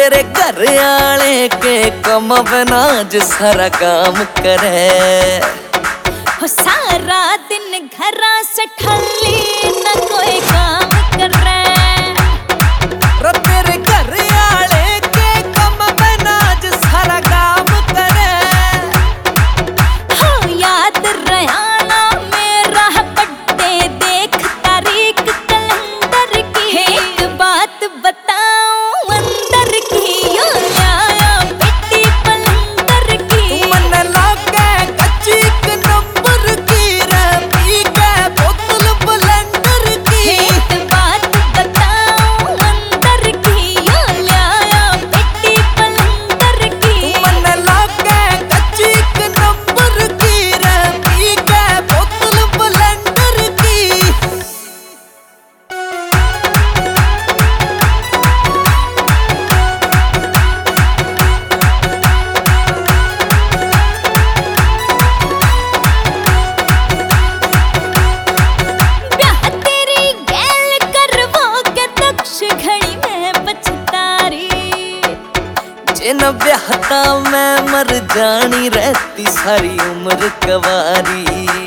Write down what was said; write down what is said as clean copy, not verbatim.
तेरे घर आले के कम बिना जो सारा काम करे हो सारा दिन घरा से ठल्ली न कोई काम करे तेरे घर आले के कम बिना जो सारा काम करे हो याद रहाना मेरा बर्थडे देख तारीख कैलेंडर की एक बात बताऊं अंदर की यो लाया बेटी पलंदर की मन लागे कच्ची नंबर की रे पी के बोतल ब्लेंडर की एक बात बताऊं अंदर की यो लाया बेटी पलंदर की मन लागे कच्ची नंबर की रे पी के बोतल ब्लेंडर की ब्याह तेरी गैल करवाके दक्ष घड़ी में पछतारी जिन ब्याहता मैं मर जानी रहती सारी उम्र कवारी